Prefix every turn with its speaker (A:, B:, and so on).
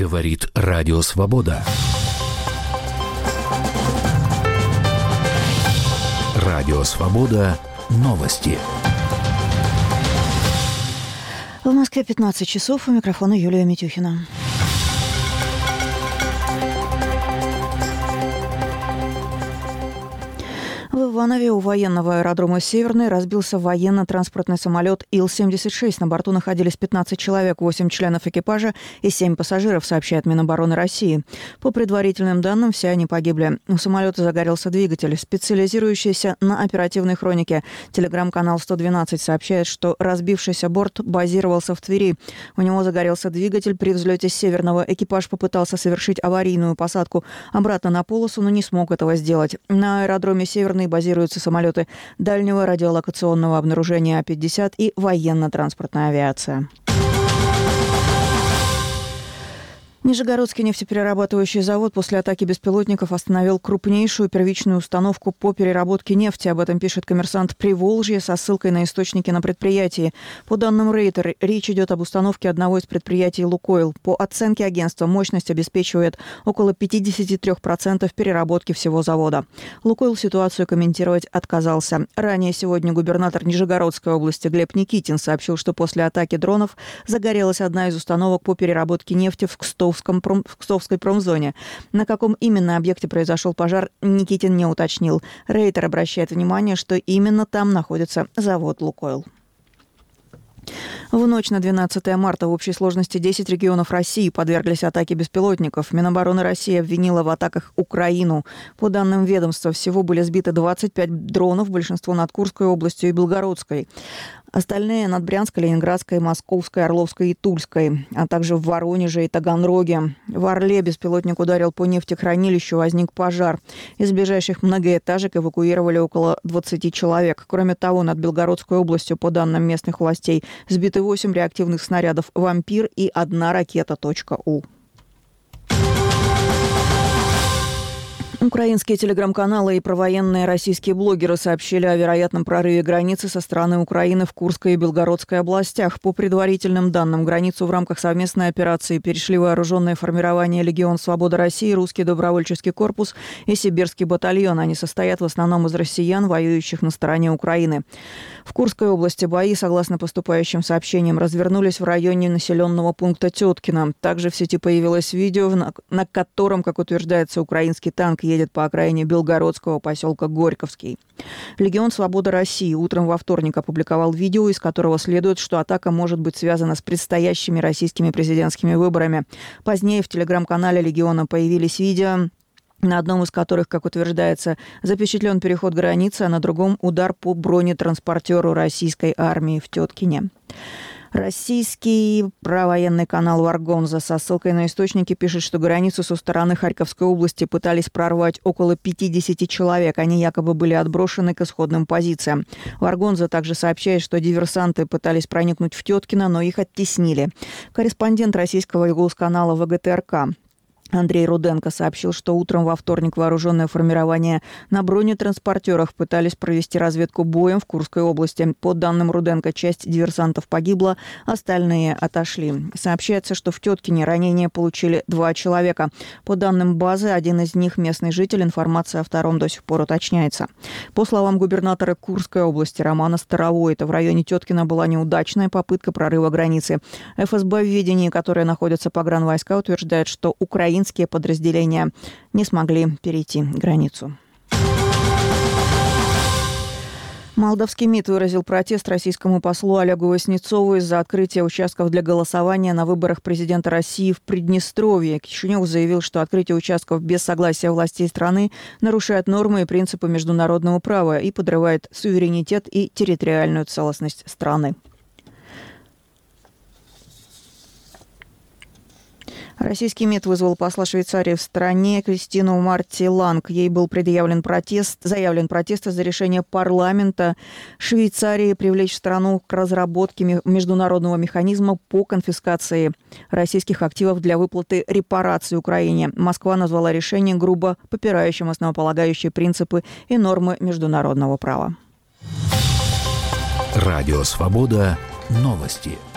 A: Говорит Радио Свобода. Радио Свобода. Новости.
B: В Москве 15 часов. У микрофона Юлия Митюхина. В Иванове у военного аэродрома «Северный» разбился военно-транспортный самолет Ил-76. На борту находились 15 человек, 8 членов экипажа и 7 пассажиров, сообщает Минобороны России. По предварительным данным, все они погибли. У самолета загорелся двигатель. Специализирующийся на оперативной хронике телеграм-канал 112 сообщает, что разбившийся борт базировался в Твери. У него загорелся двигатель при взлете с «Северного». Экипаж попытался совершить аварийную посадку обратно на полосу, но не смог этого сделать. На аэродроме «Северный» базируются самолеты дальнего радиолокационного обнаружения А-50 и военно-транспортная авиация. Нижегородский нефтеперерабатывающий завод после атаки беспилотников остановил крупнейшую первичную установку по переработке нефти. Об этом пишет «Коммерсант Приволжья» со ссылкой на источники на предприятии. По данным Рейтер, речь идет об установке одного из предприятий «Лукойл». По оценке агентства, мощность обеспечивает около 53% переработки всего завода. «Лукойл» ситуацию комментировать отказался. Ранее сегодня губернатор Нижегородской области Глеб Никитин сообщил, что после атаки дронов загорелась одна из установок по переработке нефти в Кстовской промзоне. На каком именно объекте произошел пожар, Никитин не уточнил. Рейтер обращает внимание, что именно там находится завод «Лукойл». В ночь на 12 марта в общей сложности 10 регионов России подверглись атаке беспилотников. Минобороны России обвинила в атаках Украину. По данным ведомства, всего были сбиты 25 дронов, большинство над Курской областью и Белгородской. Остальные над Брянской, Ленинградской, Московской, Орловской и Тульской, а также в Воронеже и Таганроге. В Орле беспилотник ударил по нефтехранилищу, возник пожар. Из ближайших многоэтажек эвакуировали около 20 человек. Кроме того, над Белгородской областью, по данным местных властей, сбиты 8 реактивных снарядов «Вампир» и 1 ракета .У. Украинские телеграм-каналы и провоенные российские блогеры сообщили о вероятном прорыве границы со стороны Украины в Курской и Белгородской областях. По предварительным данным, границу в рамках совместной операции перешли вооруженные формирования «Легион Свобода России», «Русский добровольческий корпус» и «Сибирский батальон». Они состоят в основном из россиян, воюющих на стороне Украины. В Курской области бои, согласно поступающим сообщениям, развернулись в районе населенного пункта Теткино. Также в сети появилось видео, на котором, как утверждается, украинский танк едет по окраине белгородского поселка Горьковский. «Легион Свобода России» утром во вторник опубликовал видео, из которого следует, что атака может быть связана с предстоящими российскими президентскими выборами. Позднее в телеграм-канале «Легиона» появились видео, на одном из которых, как утверждается, запечатлен переход границы, а на другом удар по бронетранспортеру российской армии в Теткине. Российский провоенный канал «Варгонза» со ссылкой на источники пишет, что границу со стороны Харьковской области пытались прорвать около 50 человек. Они якобы были отброшены к исходным позициям. «Варгонза» также сообщает, что диверсанты пытались проникнуть в Теткино, но их оттеснили. Корреспондент российского голос-канала ВГТРК Андрей Руденко сообщил, что утром во вторник вооруженное формирование на бронетранспортерах пытались провести разведку боем в Курской области. По данным Руденко, часть диверсантов погибла, остальные отошли. Сообщается, что в Теткине ранения получили 2 человека. По данным базы, один из них местный житель, информация о втором до сих пор уточняется. По словам губернатора Курской области Романа Старовойта, в районе Теткина была неудачная попытка прорыва границы. ФСБ в ведении, которое находится погранвойска, утверждает, что украинские подразделения не смогли перейти границу. Молдавский МИД выразил протест российскому послу Олегу Васнецову из-за открытия участков для голосования на выборах президента России в Приднестровье. Кишинев заявил, что открытие участков без согласия властей страны нарушает нормы и принципы международного права и подрывает суверенитет и территориальную целостность страны. Российский МИД вызвал посла Швейцарии в стране Кристину Марти Ланг. Ей был заявлен протест из-за решения парламента Швейцарии привлечь страну к разработке международного механизма по конфискации российских активов для выплаты репараций Украине. Москва назвала решение грубо попирающим основополагающие принципы и нормы международного права.
A: Радио «Свобода». Новости.